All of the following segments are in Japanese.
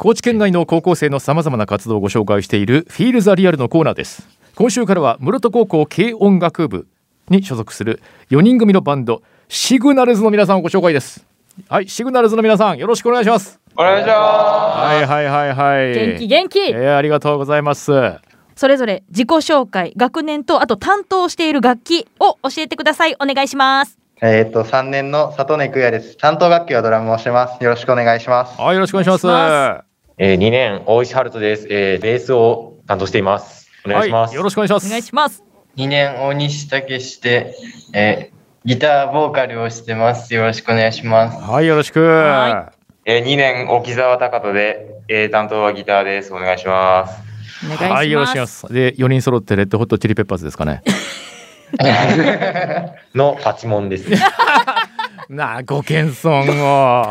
高知県内の高校生のさまざまな活動をご紹介しているフィールザリアルのコーナーです。今週からは室戸高校軽音楽部に所属する4人組のバンドシグナルズの皆さんをご紹介です。はい、シグナルズの皆さんよろしくお願いします。 お願いします。 はい元気、 ありがとうございます。 それぞれ自己紹介、学年とあと担当している楽器を教えてください。お願いします。 3年の里根久也です。担当楽器はドラムをしてます。よろしくお願いします。 はい、よろしくお願いします。 2年大石春人です。ベースを担当しています。お願いします。 はい、よろしくお願いします。 お願いします。 2年大西武史で、ギターボーカルをしてます。よろしくお願いします。 はい、よろしく。 2年沖沢貴人で、担当はギターです。お願いします。 お願いします。 はい、よろしくお願いします。で、4人揃ってレッドホットチリペッパーズですかね。 のパチモンです。 なあ、ご謙遜を。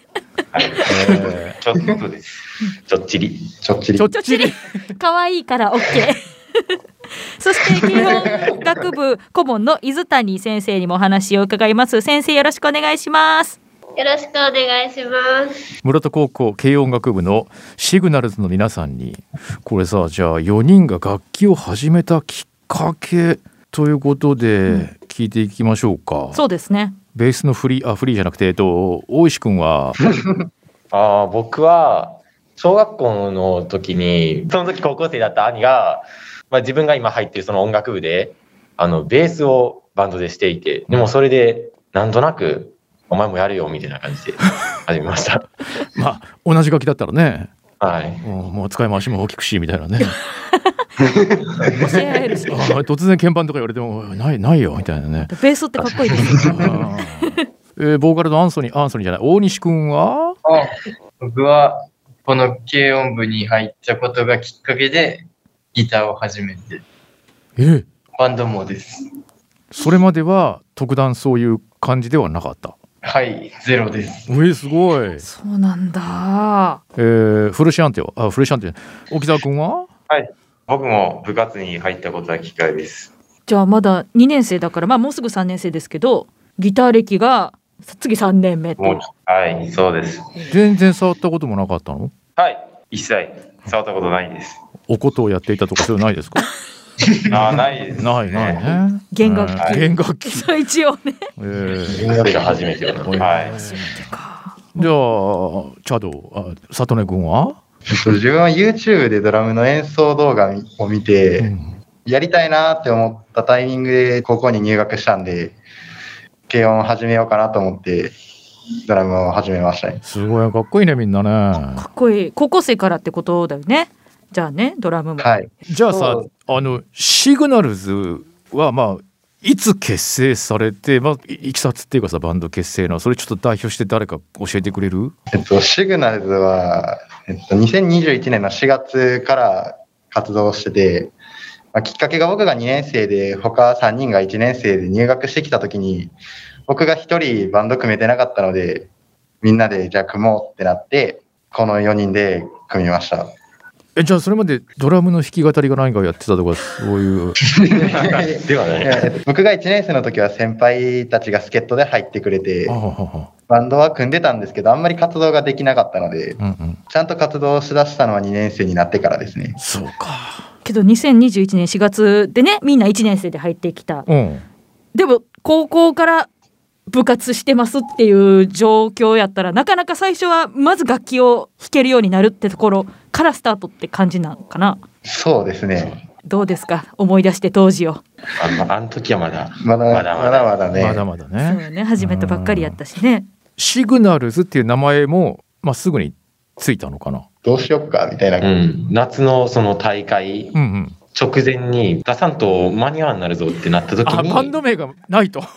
ちょっとです。ちょっちり。 可愛いからオッケー。そして軽音楽部顧問の伊豆谷先生にもお話を伺います。先生よろしくお願いします。 よろしくお願いします。 室戸高校軽音楽部のシグナルズの皆さんにこれさ、じゃあ4人が楽器を始めたきっかけということで聞いていきましょうか。 そうですね。 ベースのフリーじゃなくて、大石くんは僕は小学校の時に、その時高校生だった兄が、自分が今入ってるその音楽部でベースをバンドでしていて、でもそれでなんとなくお前もやるよみたいな感じで始めました。 まあ同じ楽器だったらね、 はい、 もう使い回しも大きくしみたいなね。 教え合えるし突然鍵盤とか言われてもないよみたいなね。 ベースってかっこいいですよ。 ボーカルのアンソニーじゃない、大西くんは？ 僕はこの軽音部に入ったことがきっかけでギターを始めて、バンドもです。 それまでは特段そういう感じではなかった？ はい、ゼロです。 すごい。 そうなんだ。 フルシャンテ沖沢くんは？ はい、僕も部活に入ったことがきっかけです。 じゃあまだ2年生だから、もうすぐ3年生ですけど、ギター歴が次3年目と。 はい、そうです。 全然触ったこともなかったの？はい、 一切触ったことないです。 おことをやっていたとかそういうのないですか？ ないです。 ないね。 弦楽器。そう一応ね。 それが初めてよ。はい。 初めてか。 じゃあ里根くんは？ 自分は YouTube でドラムの演奏動画を見て、やりたいなって思ったタイミングで高校に入学したんで、軽音を始めようかなと思ってドラムを始めましたね。 すごいかっこいいね、みんなね。 かっこいい。高校生からってことだよね。じゃあね、ドラムも。 はい。 じゃあさ、シグナルズはいつ結成されて、いきさつっていうかさ、バンド結成のそれちょっと代表して誰か教えてくれる？ シグナルズは、2021年の4月から活動してて、きっかけが僕が2年生で他3人が1年生で入学してきた時に、僕が1人バンド組めてなかったので、みんなでじゃあ組もうってなってこの4人で組みました。 じゃあそれまでドラムの弾き語りが何かをやってたとかそういうではね。 僕が1年生の時は先輩たちが助っ人で入ってくれて、バンドは組んでたんですけどあんまり活動ができなかったので、ちゃんと活動しだしたのは2年生になってからですね。 そうか。 けど2021年4月でね、みんな1年生で入ってきた。でも高校から部活してますっていう状況やったら、なかなか最初はまず楽器を弾けるようになるってところからスタートって感じなのかな。 そうですね。 どうですか、思い出して当時を。 あの時はまだね。 そうね、始めたばっかりやったしね。 シグナルズっていう名前も、すぐについたのかな。 どうしよっかみたいな、 夏のその大会直前に出さんと間に合わんなるぞってなった時に、 バンド名がないと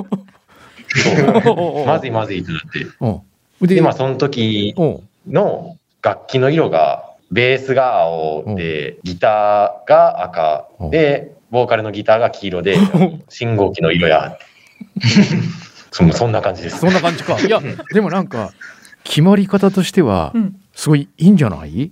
まずいってなって、でその時の楽器の色がベースが青でギターが赤でボーカルのギターが黄色で信号機の色やそんな感じです。 そんな感じか。いやでもなんか決まり方としてはすごいいいんじゃない？い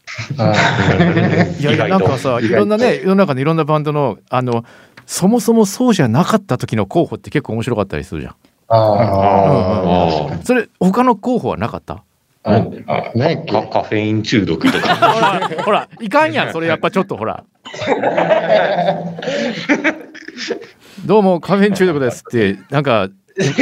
やなんかさ、いろんなね、世の中のいろんなバンドのそもそもそうじゃなかった時の候補って結構面白かったりするじゃん。それ他の候補はなかった？ 何やっけカフェイン中毒とか。 ほらいかんやんそれやっぱちょっとほらどうもカフェイン中毒ですってなんか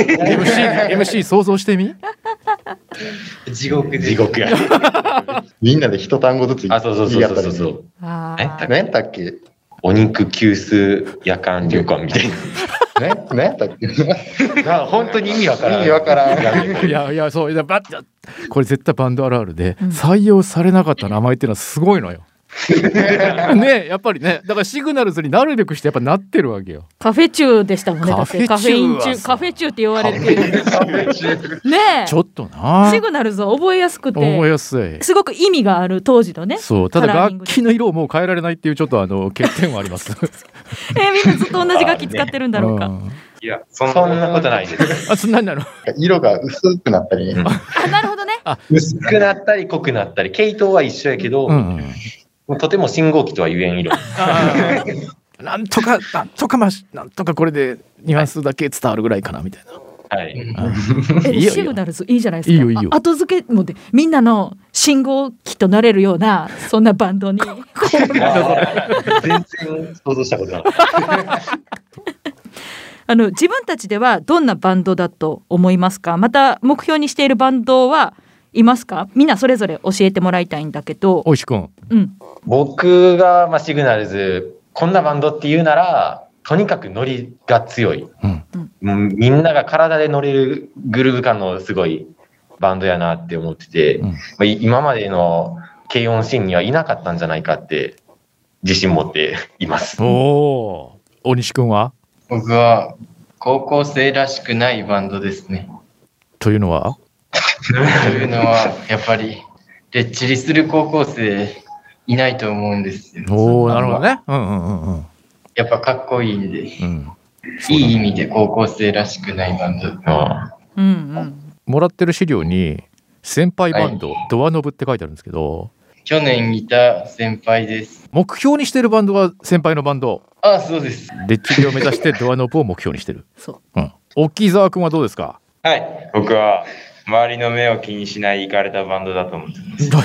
MC 想像してみ地獄で。 地獄や。 みんなで一単語ずつあ、そうそうそうそうそう。 あ何やったっけお肉急須夜間旅館みたい何やったっけな。本当に意味わからん。 意味わからん。 いやそうこれ絶対バンドあるあるで、採用されなかった名前っていうのはすごいのよねやっぱりねだからシグナルズになるべくしてやっぱなってるわけよ。 カフェ中でしたもんね。だってカカフェ中はフェイン中カフェ中って言われてねえちょっとなシグナルズは覚えやすく覚えてやすい。 すごく意味がある当時のね。 そうただカラーリングで楽器の色をもう変えられないっていうちょっと欠点はありますみんなずっと同じ楽器使ってるんだろうか。 いや、 そんなことないです。 あそんなになる色が薄くなったりね。 あなるほどね。 薄くなったり濃くなったり、系統は一緒やけど、とても信号機とは言えん色。 なんとかこれでニュアンスだけ伝わるぐらいかなみたいな。 はい。 いいよシグナルズいいじゃないですか。 いいよいいよ後付けもでみんなの信号機となれるようなそんなバンドに全然想像したことなかった。 自分たちではどんなバンドだと思いますか。また目標にしているバンドはいますか。みんなそれぞれ教えてもらいたいんだけど。 おいしくん。 僕が、シグナルズこんなバンドっていうならとにかくノリが強い、みんなが体で乗れるグルーヴ感のすごいバンドやなって思ってて、今までの軽音シーンにはいなかったんじゃないかって自信持っています。 大西くんは。 僕は高校生らしくないバンドですね。 というのはというのはやっぱりレッチリする高校生いないと思うんですよ。 なるほどね。 やっぱかっこいいんで、いい意味で高校生らしくないバンド。 もらってる資料に先輩バンド、ドアノブって書いてあるんですけど、 去年いた先輩です。 目標にしてるバンドは先輩のバンド。 あ、そうです。 レッチリを目指してドアノブを目標にしてる。 そう。 沖沢くんはどうですか。 はい、僕は周りの目を気にしないイカれたバンドだと思ってます。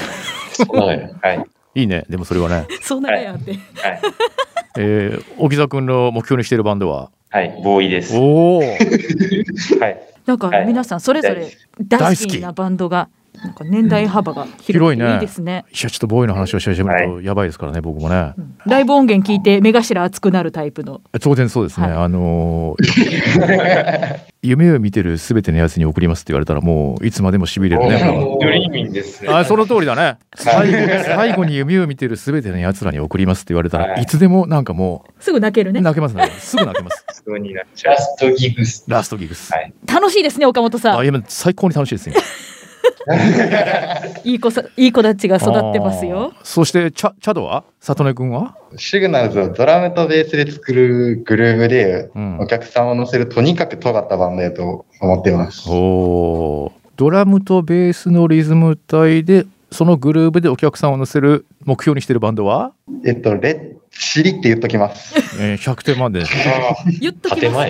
はい。 いいね。でもそれはね。 そうならやって。 沖沢くんの目標にしてるバンドは。 はい、ボーイです。 はい。 なんか皆さんそれぞれ大好きなバンドがなんか年代幅が広いね。いいですね。 いやちょっとボーイの話をし始めるとやばいですからね、僕もね。 ライブ音源聞いて目頭熱くなるタイプの。 当然そうですね。夢を見てるすべてのやつに送りますって言われたらもういつまでも痺れるね。 ドリーミンですね。 その通りだね。最後に夢を見てるすべてのやつらに送りますって言われたらいつでもなんかもうすぐ泣けるね。 泣けますね。すぐ泣けます。 ラストギグス。 ラストギグス。 楽しいですね岡本さん。 いや最高に楽しいですね。 いい子たちが育ってますよ。 そしてチャドは里根くんは。 シグナルズはドラムとベースで作るグルーヴで、お客さんを乗せるとにかく尖ったバンドやと思っています。 ドラムとベースのリズム体でそのグルーヴでお客さんを乗せる目標にしているバンドはレッチリって言っときます。 100点満点です。 言っときます。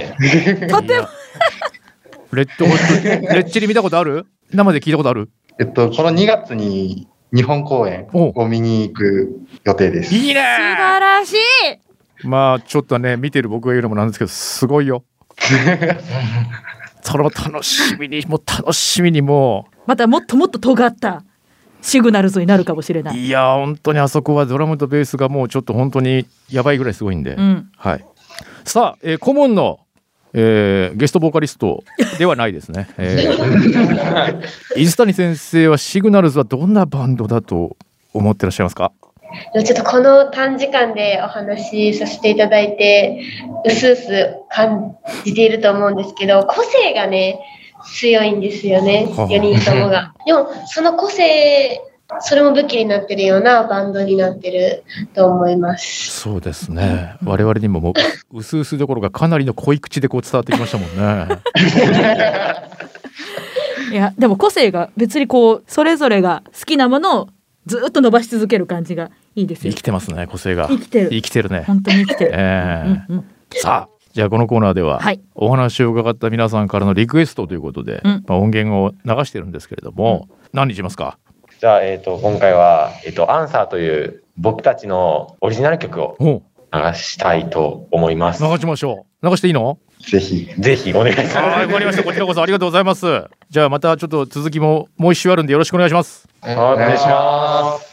レッチリ見たことある？生で聞いたことある？ この2月に日本公演を見に行く予定です。 いいね。 素晴らしい。 まあちょっとね見てる僕が言うのもなんですけどすごいよ。それを楽しみにもうまたもっともっと尖ったシグナルズになるかもしれない。 いや本当にあそこはドラムとベースがもうちょっと本当にやばいぐらいすごいんで、はい。さあ、顧問のゲストボーカリストではないですね。水谷先生はシグナルズはどんなバンドだと思ってらっしゃいますか？ ちょっとこの短時間でお話しさせていただいてうすうす感じていると思うんですけど、個性がね強いんですよね、4人ともが。でもその個性それも武器になってるようなバンドになってると思います。 そうですね。我々にももううすうすどころかかなりの濃い口でこう伝わってきましたもんね。 いやでも個性が別にこうそれぞれが好きなものをずっと伸ばし続ける感じがいいですよ。 生きてますね、個性が。 生きてるね。 本当に生きてる。 さあじゃあこのコーナーでは、 はい、 お話を伺った皆さんからのリクエストということで、音源を流してるんですけれども、何にしますか？ じゃあ、今回は、アンサーという僕たちのオリジナル曲を流したいと思います。 流しましょう。流していいの？ ぜひお願いします。 わかりました。こちらこそありがとうございます。じゃあまたちょっと続きもう一周あるんでよろしくお願いします。 お願いします。